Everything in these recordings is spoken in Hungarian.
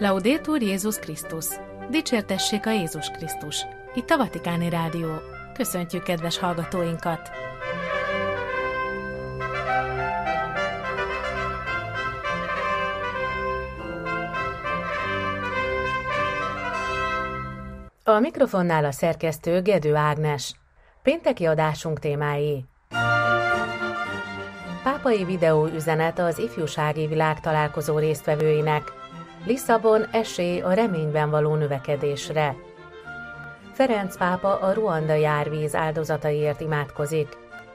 Laudetur Jézus Krisztus! Dicsértessék a Jézus Krisztus! Itt a Vatikáni Rádió. Köszöntjük kedves hallgatóinkat! A mikrofonnál a szerkesztő Gedő Ágnes. Pénteki adásunk témái: pápai videóüzenet az ifjúsági világtalálkozó résztvevőinek. Lisszabon esély a reményben való növekedésre. Ferenc pápa a ruandai árvíz áldozataiért imádkozik.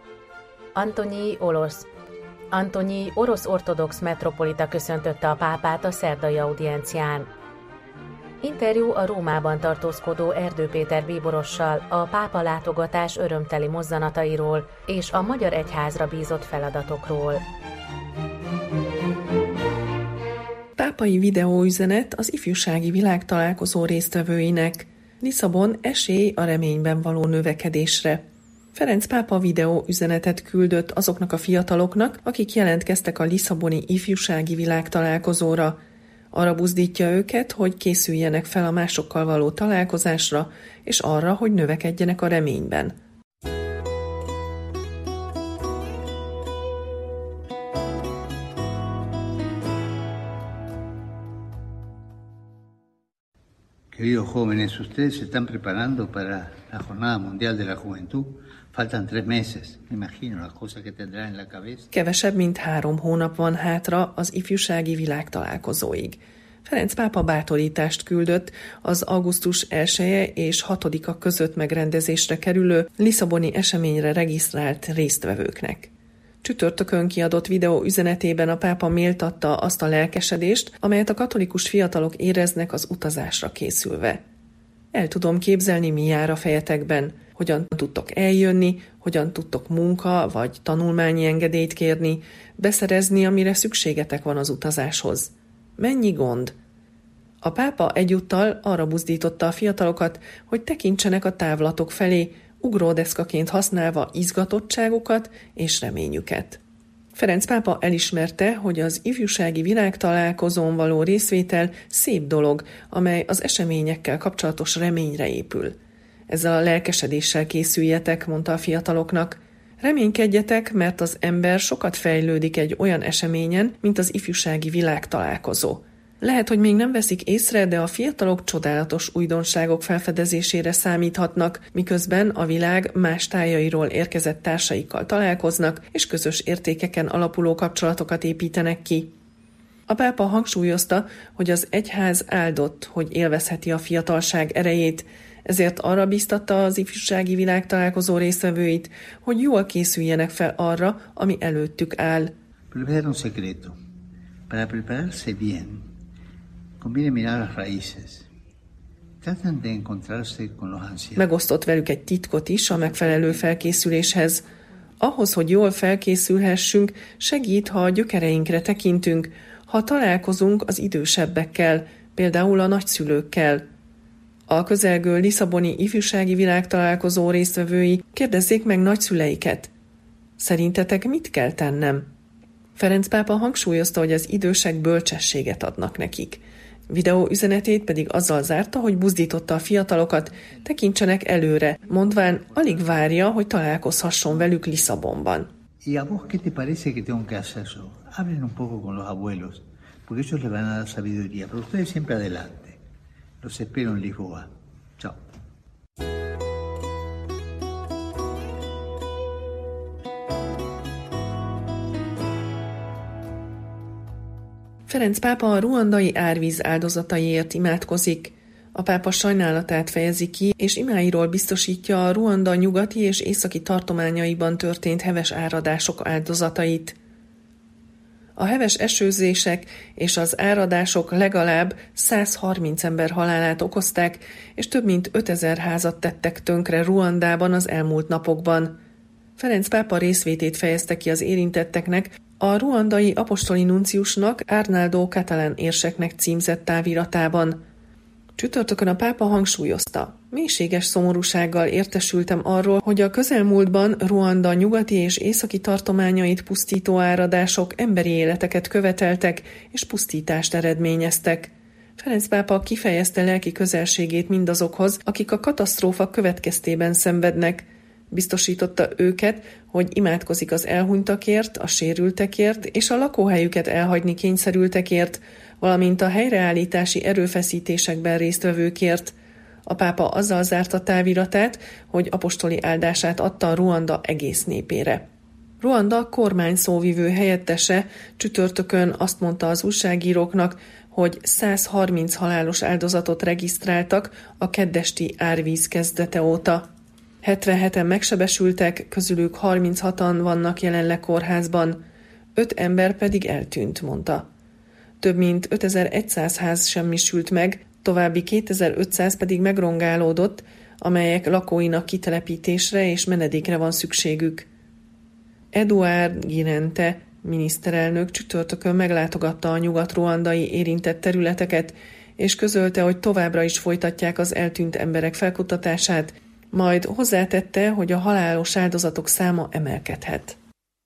Antony orosz ortodox metropolita köszöntötte a pápát a szerdai audiencián. Interjú a Rómában tartózkodó Erdő Péter bíborossal a pápa látogatás örömteli mozzanatairól és a magyar egyházra bízott feladatokról. Pápai videóüzenet az ifjúsági világtalálkozó résztvevőinek. Lisszabon esély a reményben való növekedésre. Ferenc pápa videóüzenetet küldött azoknak a fiataloknak, akik jelentkeztek a lisszaboni ifjúsági világtalálkozóra. Arra buzdítja őket, hogy készüljenek fel a másokkal való találkozásra, és arra, hogy növekedjenek a reményben. Queridos jóvenes, ustedes se están preparando para la Jornada Mundial de la Juventud. Faltan 3 meses. Me imagino las cosas que tendrán en la cabeza. Kevesebb, mint 3 hónap van hátra az ifjúsági világtalálkozóig. Ferenc pápa bátorítást küldött az augusztus 1 és 6-a között megrendezésre kerülő lisszaboni eseményre regisztrált résztvevőknek. Csütörtökön kiadott videó üzenetében a pápa méltatta azt a lelkesedést, amelyet a katolikus fiatalok éreznek az utazásra készülve. El tudom képzelni, mi jár a fejetekben, hogyan tudtok eljönni, hogyan tudtok munka vagy tanulmányi engedélyt kérni, beszerezni, amire szükségetek van az utazáshoz. Mennyi gond? A pápa egyúttal arra buzdította a fiatalokat, hogy tekintsenek a távlatok felé, ugródeszkaként használva izgatottságukat és reményüket. Ferenc pápa elismerte, hogy az ifjúsági világtalálkozón való részvétel szép dolog, amely az eseményekkel kapcsolatos reményre épül. Ezzel a lelkesedéssel készüljetek, mondta a fiataloknak. Reménykedjetek, mert az ember sokat fejlődik egy olyan eseményen, mint az ifjúsági világtalálkozó. Lehet, hogy még nem veszik észre, de a fiatalok csodálatos újdonságok felfedezésére számíthatnak, miközben a világ más tájairól érkezett társaikkal találkoznak, és közös értékeken alapuló kapcsolatokat építenek ki. A pápa hangsúlyozta, hogy az egyház áldott, hogy élvezheti a fiatalság erejét, ezért arra bíztatta az ifjúsági világtalálkozó résztvevőit, hogy jól készüljenek fel arra, ami előttük áll. Un secreto. Para prepararse bien, conviene mirar las raíces. Tratan de encontrarse con los ancianos. Megosztott velük egy titkot is a megfelelő felkészüléshez. Ahhoz, hogy jól felkészülhessünk, segít, ha a gyökereinkre tekintünk, ha találkozunk az idősebbekkel, például a nagyszülőkkel. A közelgő lisszaboni ifjúsági világtalálkozó résztvevői kérdezzék meg nagyszüleiket. Szerintetek mit kell tennem? Ferenc pápa hangsúlyozta, hogy az idősek bölcsességet adnak nekik. Videó üzenetét pedig azzal zárta, hogy buzdította a fiatalokat, tekintsenek előre, mondván alig várja, hogy találkozhasson velük Lisszabonban. Y a vos qué te parece que tengo que hacer yo? Hablen un poco con los abuelos, porque ellos le van a dar sabiduría, pero ustedes siempre adelante. Los espero en Lisboa. Chao. Ferenc pápa a ruandai árvíz áldozataiért imádkozik. A pápa sajnálatát fejezi ki, és imáiról biztosítja a Ruanda nyugati és északi tartományaiban történt heves áradások áldozatait. A heves esőzések és az áradások legalább 130 ember halálát okozták, és több mint 5000 házat tettek tönkre Ruandában az elmúlt napokban. Ferenc pápa részvétét fejezte ki az érintetteknek a ruandai apostoli nunciusnak, Arnaldo Catalán érseknek címzett táviratában. Csütörtökön a pápa hangsúlyozta: mélységes szomorúsággal értesültem arról, hogy a közelmúltban Ruanda nyugati és északi tartományait pusztító áradások emberi életeket követeltek és pusztítást eredményeztek. Ferenc pápa kifejezte lelki közelségét mindazokhoz, akik a katasztrófa következtében szenvednek. Biztosította őket, hogy imádkozik az elhunytakért, a sérültekért és a lakóhelyüket elhagyni kényszerültekért, valamint a helyreállítási erőfeszítésekben résztvevőkért. A pápa azzal zárta táviratát, hogy apostoli áldását adta Ruanda egész népére. Ruanda kormány szóvivő helyettese csütörtökön azt mondta az újságíróknak, hogy 130 halálos áldozatot regisztráltak a keddesti árvíz kezdete óta. 77-en megsebesültek, közülük 36-an vannak jelenleg kórházban, 5 ember pedig eltűnt, mondta. Több mint 5100 ház semmisült meg, további 2500 pedig megrongálódott, amelyek lakóinak kitelepítésre és menedékre van szükségük. Eduard Girente miniszterelnök csütörtökön meglátogatta a nyugat-ruandai érintett területeket, és közölte, hogy továbbra is folytatják az eltűnt emberek felkutatását, majd hozzátette, hogy a halálos áldozatok száma emelkedhet.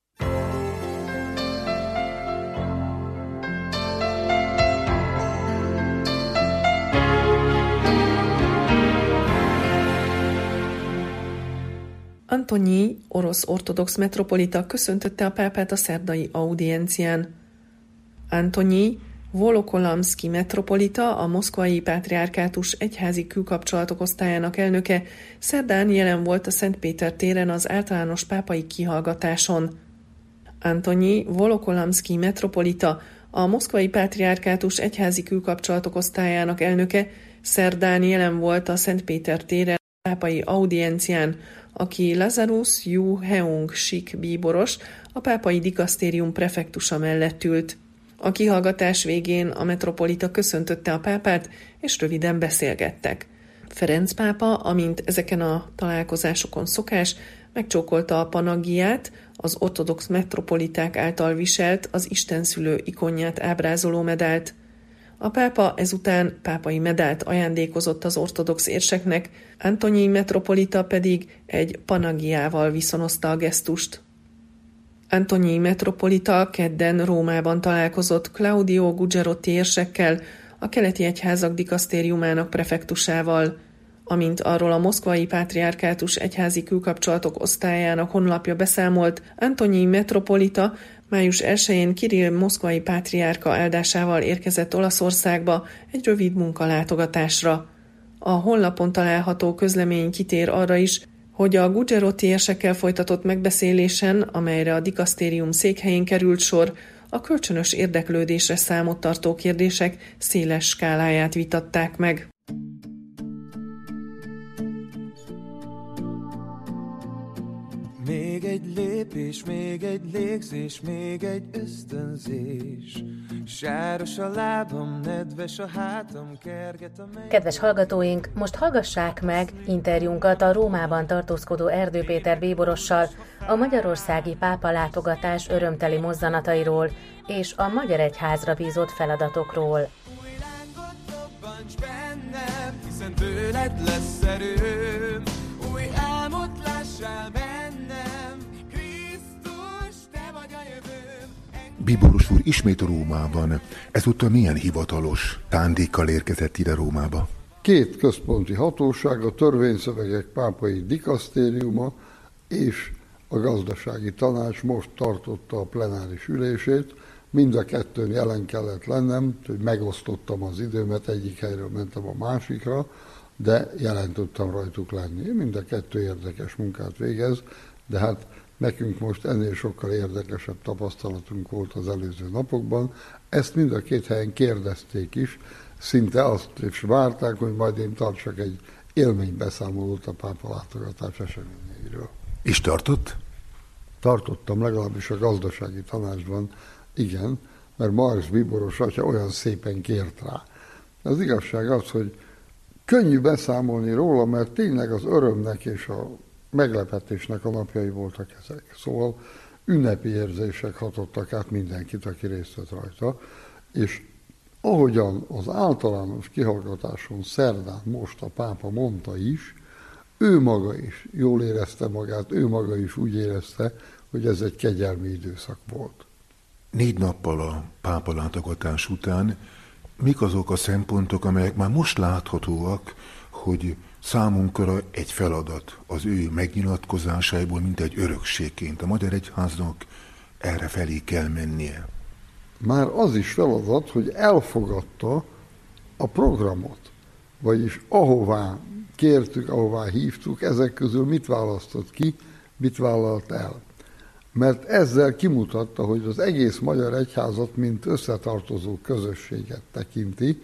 Antonyi, orosz ortodox metropolita köszöntötte a pápát a szerdai audiencián. Antonyi Volokolamszki metropolita, a moszkvai pátriárkátus egyházi külkapcsolatok osztályának elnöke szerdán jelen volt a Szentpéter téren az általános pápai kihallgatáson. Antonyi Volokolamszki metropolita, a moszkvai pátriárkátus egyházi külkapcsolatok osztályának elnöke szerdán jelen volt a Szentpéter téren a pápai audiencián, aki Lazarus Yu Heung Sik bíboros, a pápai dikasztérium prefektusa mellett ült. A kihallgatás végén a metropolita köszöntötte a pápát, és röviden beszélgettek. Ferenc pápa, amint ezeken a találkozásokon szokás, megcsókolta a panagiát, az ortodox metropoliták által viselt, az istenszülő ikonját ábrázoló medált. A pápa ezután pápai medált ajándékozott az ortodox érseknek, Antonyi metropolita pedig egy panagiával viszonozta a gesztust. Antonyi metropolita kedden Rómában találkozott Claudio Gugerotti érsekkel, a keleti egyházak dikasztériumának prefektusával. Amint arról a moszkvai pátriárkátus egyházi külkapcsolatok osztályának honlapja beszámolt, Antonyi metropolita május 1-én Kirill moszkvai pátriárka áldásával érkezett Olaszországba egy rövid munkalátogatásra. A honlapon található közlemény kitér arra is, hogy a Gugerotti érsekkel folytatott megbeszélésen, amelyre a dikasztérium székhelyén került sor, a kölcsönös érdeklődésre számot tartó kérdések széles skáláját vitatták meg. Még egy lépés, még egy légzés, még egy ösztönzés. Sáros a lábam, nedves a hátam, kerget a menny. Kedves hallgatóink, most hallgassák meg interjúnkat a Rómában tartózkodó Erdő Péter bíborossal a magyarországi pápa látogatás örömteli mozzanatairól és a magyar egyházra bízott feladatokról. Új lángot dobbancs bennem, hiszen tőled lesz erőm. Új álmot lássál bennem, Krisztus, te vagy a jövőm. Bíboros úr ismét Rómában. Ezúttal milyen hivatalos szándékkal érkezett ide Rómába? 2 központi hatóság, a törvényszövegek pápai dikasztériuma és a gazdasági tanács most tartotta a plenáris ülését. Mind a 2-n jelen kellett lennem, hogy megosztottam az időmet, egyik helyről mentem a másikra, de jelen tudtam rajtuk lenni. Mind a 2 érdekes munkát végez, de hát nekünk most ennél sokkal érdekesebb tapasztalatunk volt az előző napokban. Ezt mind a 2 helyen kérdezték is, szinte azt is várták, hogy majd én tartsak egy élménybeszámolót a pápa látogatás eseményeiről. És tartott? Tartottam, legalábbis a gazdasági tanácsban, igen, mert Marx bíboros atya olyan szépen kért rá. Az igazság az, hogy könnyű beszámolni róla, mert tényleg az örömnek és a meglepetésnek a napjai voltak ezek. Szóval ünnepi érzések hatottak át mindenkit, aki részt vett rajta, és ahogyan az általános kihallgatáson szerdán most a pápa mondta is, ő maga is jól érezte magát, ő maga is úgy érezte, hogy ez egy kegyelmi időszak volt. 4 nappal a pápa látogatás után Mik azok a szempontok, amelyek már most láthatóak, hogy számunkra egy feladat az ő megnyilatkozásaiból, mint egy örökségként a Magyar Egyháznak erre felé kell mennie? Már az is feladat, hogy elfogadta a programot, vagyis ahová kértük, ahová hívtuk, ezek közül mit választott ki, mit vállalt el. Mert ezzel kimutatta, hogy az egész Magyar Egyházat, mint összetartozó közösséget tekinti.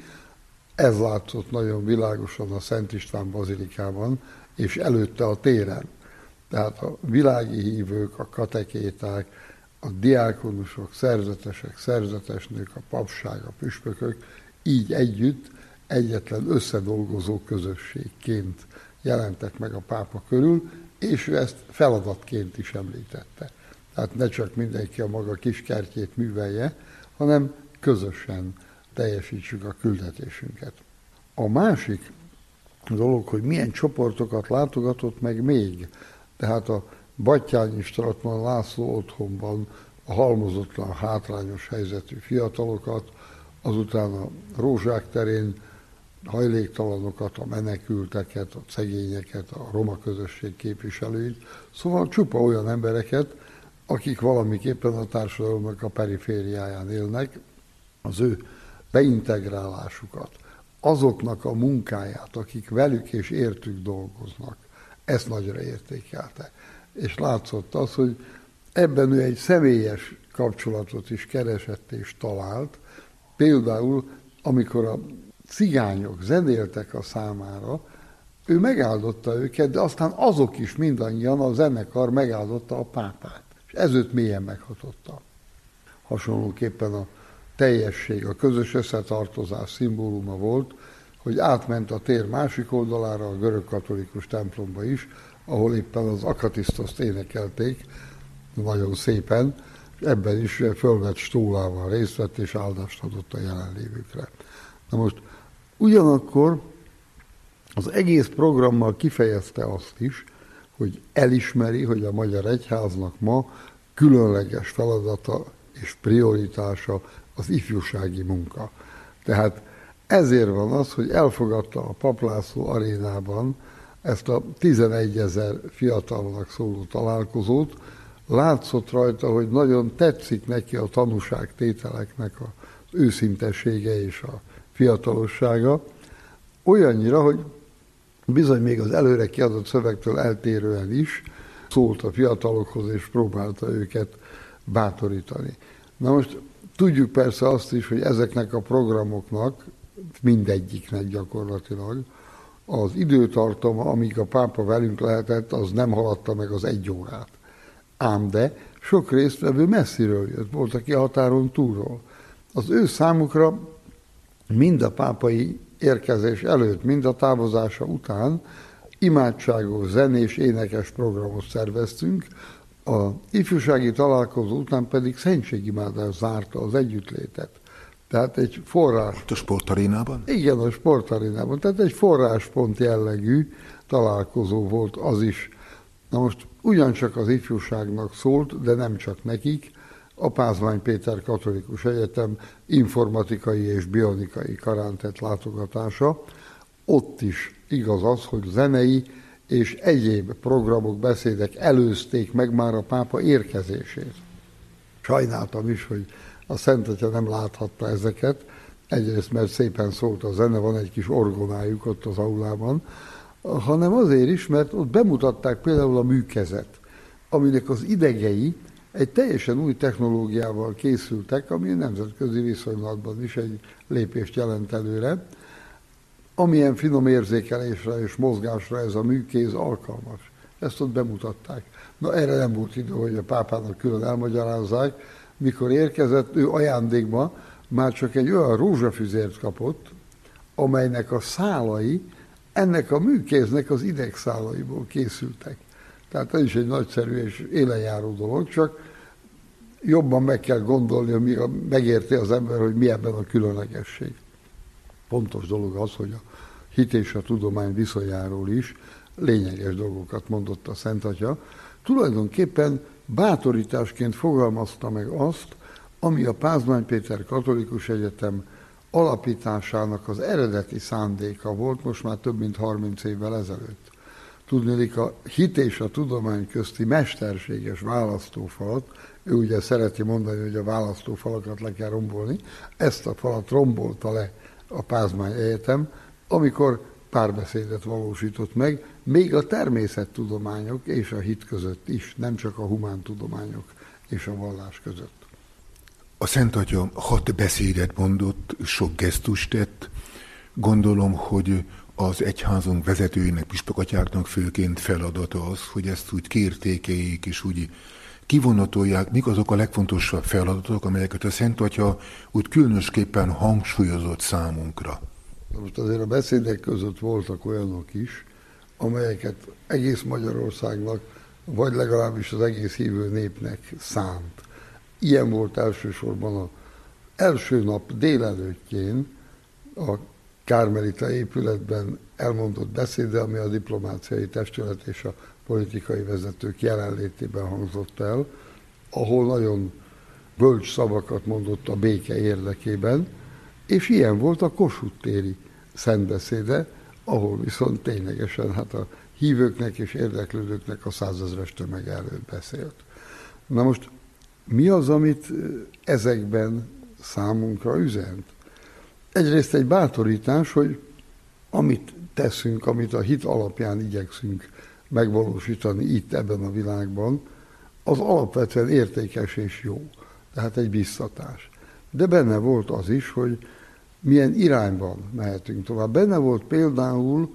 Ez látszott nagyon világosan a Szent István bazilikában, és előtte a téren. Tehát a világi hívők, a katekéták, a diákonusok, szerzetesek, szerzetesnők, a papság, a püspökök így együtt egyetlen összedolgozó közösségként jelentek meg a pápa körül, és ő ezt feladatként is említette. Tehát ne csak mindenki a maga kis kertjét művelje, hanem közösen teljesítsük a küldetésünket. A másik dolog, hogy milyen csoportokat látogatott meg még. Tehát a Battyányi Stratman László otthonban a halmozottan hátrányos helyzetű fiatalokat, azután a Rózsák terén hajléktalanokat, a menekülteket, a szegényeket, a roma közösség képviselőit, szóval csupa olyan embereket, akik valamiképpen a társadalomnak a perifériáján élnek, az ő beintegrálásukat, azoknak a munkáját, akik velük és értük dolgoznak, ezt nagyra értékelte. És látszott az, hogy ebben ő egy személyes kapcsolatot is keresett és talált. Például, amikor a cigányok zenéltek a számára, ő megáldotta őket, de aztán azok is mindannyian, a zenekar megáldotta a pápát. És ez őt mélyen meghatotta. Hasonlóképpen a teljesség, a közös összetartozás szimbóluma volt, hogy átment a tér másik oldalára, a görög katolikus templomba is, ahol éppen az akatisztoszt énekelték, nagyon szépen, és ebben is fölvett stólával részt vett, és áldást adott a jelenlévőkre. Na most ugyanakkor az egész programmal kifejezte azt is, hogy elismeri, hogy a Magyar Egyháznak ma különleges feladata és prioritása az ifjúsági munka. Tehát ezért van az, hogy elfogadta a Pap László arénában ezt a 11 000 fiatalnak szóló találkozót. Látszott rajta, hogy nagyon tetszik neki a tanúságtételeknek az őszintessége és a fiatalossága. Olyannyira, hogy bizony még az előre kiadott szövegtől eltérően is szólt a fiatalokhoz, és próbálta őket bátorítani. Na most tudjuk persze azt is, hogy ezeknek a programoknak, mindegyiknek gyakorlatilag, az időtartama, amíg a pápa velünk lehetett, az nem haladta meg az 1 órát. Ám de sok résztvevő messziről jött, volt, aki a határon túlról. Az ő számukra mind a pápai érkezés előtt, mind a távozása után imádságos, zenés, énekes programot szerveztünk, a ifjúsági találkozó után pedig szentségimádás zárta az együttlétet. Tehát egy forrás... A sportarénában? Igen, a sportarénában. Tehát egy forráspont jellegű találkozó volt az is. Na most ugyancsak az ifjúságnak szólt, de nem csak nekik, a Pázmány Péter Katolikus Egyetem informatikai és bionikai karán tett látogatása. Ott is igaz az, hogy zenei és egyéb programok, beszédek előzték meg már a pápa érkezését. Sajnáltam is, hogy a Szent Atya nem láthatta ezeket, egyrészt mert szépen szólt a zene, van egy kis orgonájuk ott az aulában, hanem azért is, mert ott bemutatták például a műkezet, aminek az idegei egy teljesen új technológiával készültek, ami nemzetközi viszonylatban is egy lépést jelent előre. Amilyen finom érzékelésre és mozgásra ez a műkéz alkalmas. Ezt ott bemutatták. Na erre nem volt idő, hogy a pápának külön elmagyarázzák. Mikor érkezett, ő ajándékba már csak egy olyan rózsafüzért kapott, amelynek a szálai ennek a műkéznek az idegszálaiból készültek. Tehát ez is egy nagyszerű és élenjáró dolog, csak jobban meg kell gondolni, amíg megérti az ember, hogy mi ebben a különlegesség. Pontos dolog az, hogy a hit és a tudomány viszonyáról is lényeges dolgokat mondott a Szent Atya. Tulajdonképpen bátorításként fogalmazta meg azt, ami a Pázmány Péter Katolikus Egyetem alapításának az eredeti szándéka volt, most már több mint 30 évvel ezelőtt. Tudnélik, a hit és a tudomány közti mesterséges választófalat, ő ugye szereti mondani, hogy a választófalakat le kell rombolni, ezt a falat rombolta le a Pázmány Egyetem, amikor párbeszédet valósított meg, még a természettudományok és a hit között is, nem csak a humántudományok és a vallás között. A Szent Atya 6 beszédet mondott, sok gesztust tett. Gondolom, hogy az egyházunk vezetőinek, püspökatyáknak főként feladata az, hogy ezt úgy kiértékeljék és úgy kivonatolják, mik azok a legfontosabb feladatok, amelyeket a Szent Atya úgy különösképpen hangsúlyozott számunkra. Most azért a beszédek között voltak olyanok is, amelyeket egész Magyarországnak, vagy legalábbis az egész hívő népnek szánt. Ilyen volt elsősorban az első nap délelőttjén a Kármelita épületben elmondott beszéde, ami a diplomáciai testület és a politikai vezetők jelenlétében hangzott el, ahol nagyon bölcs szavakat mondott a béke érdekében, és ilyen volt a Kossuth téri szentbeszéde, ahol viszont ténylegesen a hívőknek és érdeklődőknek a 100 000-es tömeg előtt beszélt. Na most mi az, amit ezekben számunkra üzent? Egyrészt egy bátorítás, hogy amit teszünk, amit a hit alapján igyekszünk megvalósítani itt ebben a világban, az alapvetően értékes és jó. Tehát egy biztatás. De benne volt az is, hogy milyen irányban mehetünk tovább. Benne volt például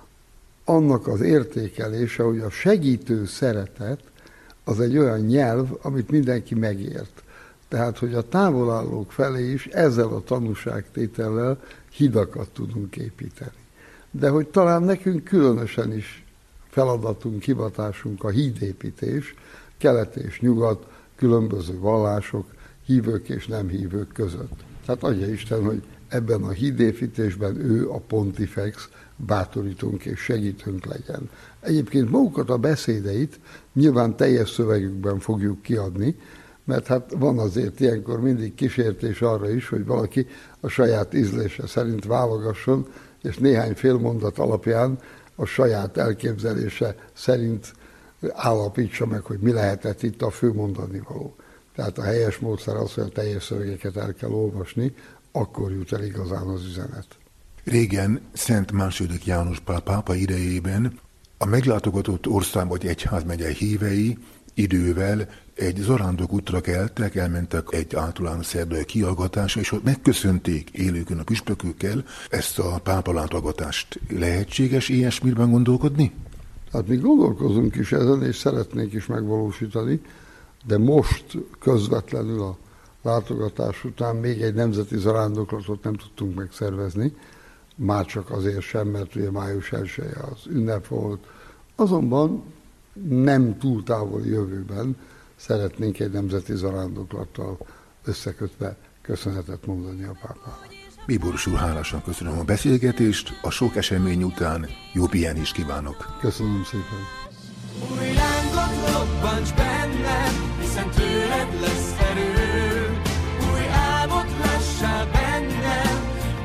annak az értékelése, hogy a segítő szeretet az egy olyan nyelv, amit mindenki megért. Tehát, hogy a távolállók felé is ezzel a tanúságtétellel hidakat tudunk építeni. De hogy talán nekünk különösen is feladatunk, hivatásunk a hídépítés, kelet és nyugat, különböző vallások, hívők és nem hívők között. Tehát adja Isten, hogy ebben a hídépítésben ő, a pontifex, bátorítunk és segítünk legyen. Egyébként magukat a beszédeit nyilván teljes szövegükben fogjuk kiadni, mert van azért ilyenkor mindig kísértés arra is, hogy valaki a saját ízlése szerint válogasson, és néhány félmondat alapján a saját elképzelése szerint állapítsa meg, hogy mi lehetett itt a fő mondani való. Tehát a helyes módszer az, hogy a teljes szövegeket el kell olvasni, akkor jut el igazán az üzenet. Régen Szent II. János Pál pápa idejében a meglátogatott ország vagy egyházmegye hívei idővel egy zarándok útra keltek, elmentek egy általános szerdai kihallgatásra, és ott megköszönték élőkön a püspökökkel ezt a pápa látogatást. Lehetséges ilyesmiben gondolkodni? Hát mi gondolkozunk is ezen, és szeretnénk is megvalósítani, de most közvetlenül a látogatás után még egy nemzeti zarándoklatot nem tudtunk megszervezni, már csak azért sem, mert ugye május 1-e az ünnep volt. Azonban nem túl távoli jövőben szeretnénk egy nemzeti zarándoklattal összekötve köszönetet mondani a pápának. Bíboros úr, hálásan köszönöm a beszélgetést, a sok esemény után jó pihenést kívánok. Köszönöm szépen. Új lángot lobbants bennem, hiszen tőled lesz erő. Új álmot lássál bennem,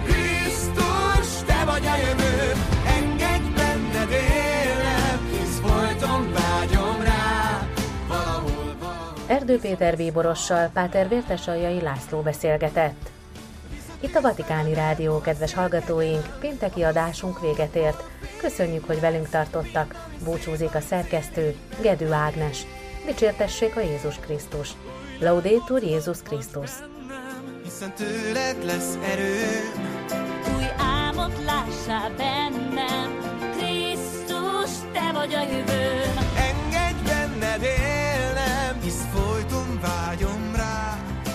Krisztus, te vagy a jövő. Engedj benned élnem, hisz folyton vágyom rá, valahol van. Erdő Péter bíborossal Páter Vértesaljai László beszélgetett. Itt a Vatikáni Rádió, kedves hallgatóink, pénteki adásunk véget ért. Köszönjük, hogy velünk tartottak. Búcsúzik a szerkesztő, Gedő Ágnes. Dicsértessék a Jézus Krisztus. Laudetur Jézus Krisztus. Hiszen tőled lesz erő. Új álmot lássál bennem, Krisztus, te vagy a jövőm. Engedj benned élnem, hisz folyton vágyom rá.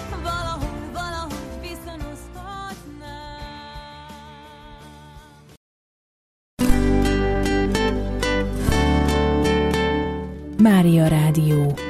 Valahogy viszonozhatnám. Mária Rádió.